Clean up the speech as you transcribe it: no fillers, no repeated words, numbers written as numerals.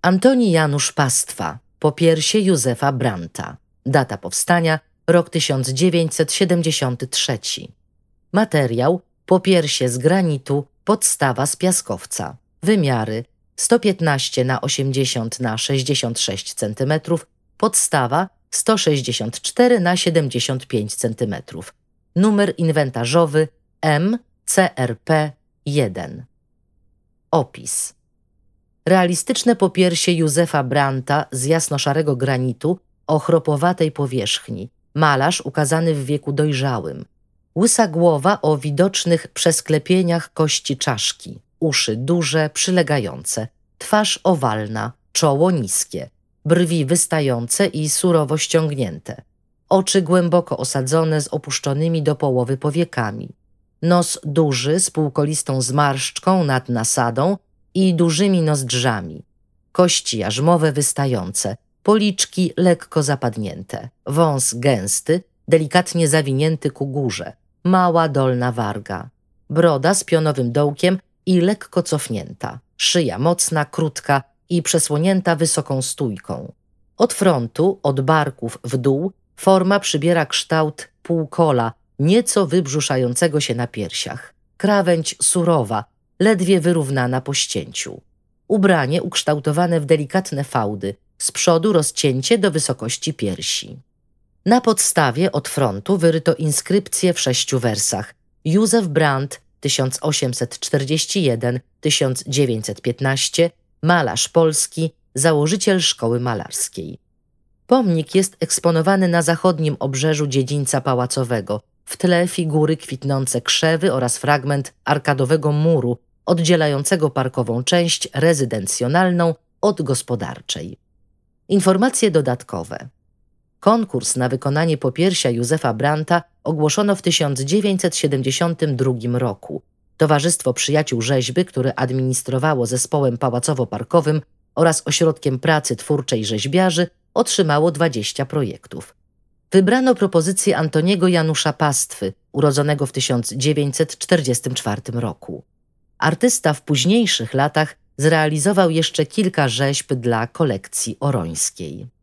Antoni Janusz Pastwa, Popiersie Józefa Brandta. Data powstania rok 1973. Materiał: popiersie z granitu, podstawa z piaskowca. Wymiary: 115 na 80 na 66 cm, podstawa 164 na 75 cm. Numer inwentarzowy MCRP1. Opis. Realistyczne popiersie Józefa Brandta z jasnoszarego granitu o chropowatej powierzchni. Malarz ukazany w wieku dojrzałym. Łysa głowa o widocznych przesklepieniach kości czaszki. Uszy duże, przylegające. Twarz owalna, czoło niskie. Brwi wystające i surowo ściągnięte. Oczy głęboko osadzone z opuszczonymi do połowy powiekami. Nos duży z półkolistą zmarszczką nad nasadą i dużymi nozdrzami. Kości jarzmowe wystające, policzki lekko zapadnięte, wąs gęsty, delikatnie zawinięty ku górze, mała dolna warga, broda z pionowym dołkiem i lekko cofnięta, szyja mocna, krótka i przesłonięta wysoką stójką. Od frontu, od barków w dół, forma przybiera kształt półkola, nieco wybrzuszającego się na piersiach. Krawędź surowa, ledwie wyrównana po ścięciu. Ubranie ukształtowane w delikatne fałdy, z przodu rozcięcie do wysokości piersi. Na podstawie od frontu wyryto inskrypcję w 6 wersach. Józef Brandt 1841–1915, malarz polski, założyciel szkoły malarskiej. Pomnik jest eksponowany na zachodnim obrzeżu dziedzińca pałacowego, w tle figury kwitnące krzewy oraz fragment arkadowego muru oddzielającego parkową część rezydencjonalną od gospodarczej. Informacje dodatkowe. Konkurs na wykonanie popiersia Józefa Brandta ogłoszono w 1972 roku. Towarzystwo Przyjaciół Rzeźby, które administrowało zespołem pałacowo-parkowym oraz ośrodkiem pracy twórczej rzeźbiarzy, otrzymało 20 projektów. Wybrano propozycję Antoniego Janusza Pastwy, urodzonego w 1944 roku. Artysta w późniejszych latach zrealizował jeszcze kilka rzeźb dla kolekcji orońskiej.